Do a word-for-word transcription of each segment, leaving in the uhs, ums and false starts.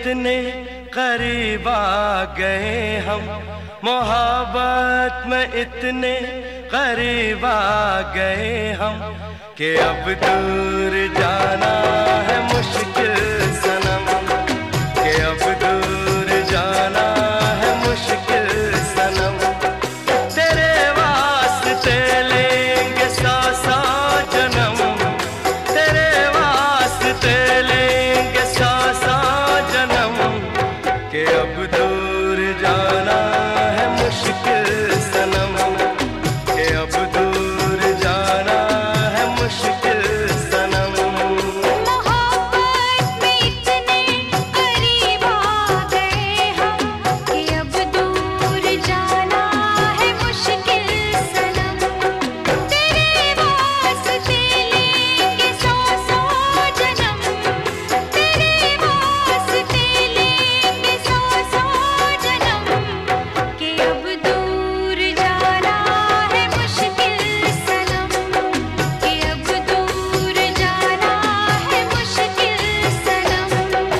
इतने करीब आ गए हम, मोहब्बत में इतने करीब आ गए हम कि अब दूर जाना है मुश्किल सनम, कि अब दूर जाना है मुश्किल सनम। तेरे वास्ते लेंगे सौ सौ जन्म, तेरे वास्ते लेंगे सौ सौ जन्म, कि अब दूर जाना है मुश्किल सनम, कि अब दूर जाना है मुश्किल सनम। मोहब्बत में इतने करीब आ गए हम कि अब दूर जाना है मुश्किल सनम। तेरे वास्ते लेंगे सौ सौ जन्म, तेरे वास्ते लेंगे सौ सौ जन्म, कि अब दूर जाना है मुश्किल सनम, कि अब दूर जाना है मुश्किल सनम।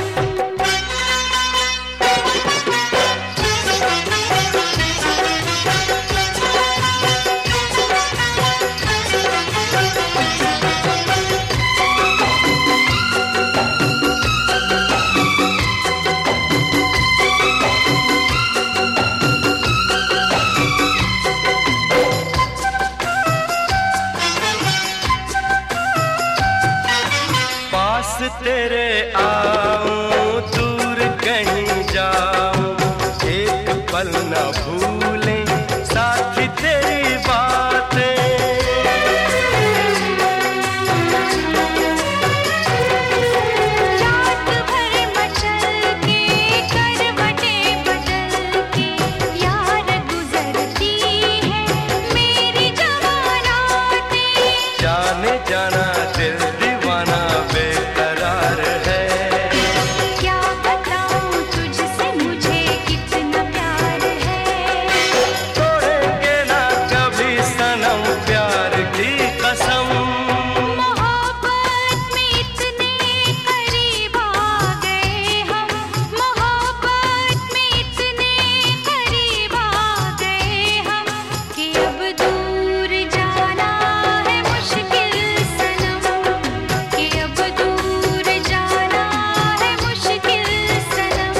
पास तेरे आऊं दूर कहीं जाऊं, एक पल न भूलें साथी तेरी बातें। रात भर मचल के करवटें बदल के यार गुजरती है मेरी जवानातें। जाने जाना दिल दीवाना बेकरार है, क्या बताऊं तुझसे मुझे कितना प्यार है। तोड़ेंगे ना कभी सनम प्यार की कसम। मोहब्बत में इतने करीब आ गए हम, मोहब्बत में इतने करीब आ गए हम कि अब दूर जाना है मुश्किल सनम, कि अब दूर जाना है मुश्किल सनम।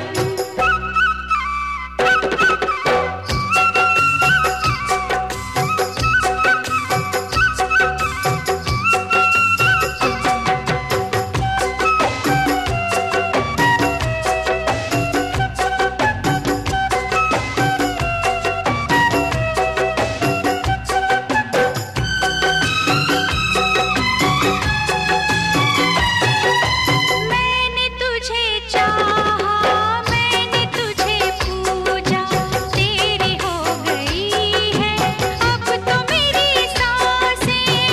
मैंने तुझे चाहा, मैंने तुझे पूजा, तेरी हो गई है अब तो मेरी सांसें।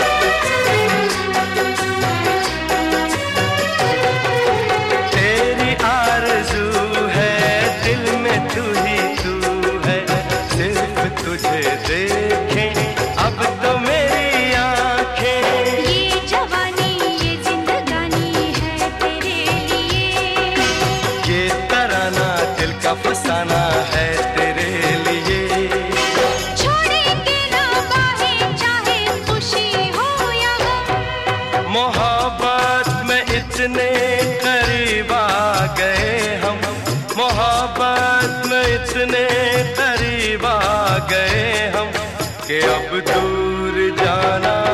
तेरी आरज़ू है दिल में तू ही तू है, सिर्फ तुझे देखें अब तो मेरी आंखें। ये जवानी ये जिंदगानी है तेरे लिए, ये तराना दिल का फसाना है तेरे लिए। छोड़ेंगे ना बाहें चाहे खुशी हो या गम। मोहब्बत में इतने करीब आ गए हम, मोहब्बत में इतने करीब आ गए हम कि अब दूर जाना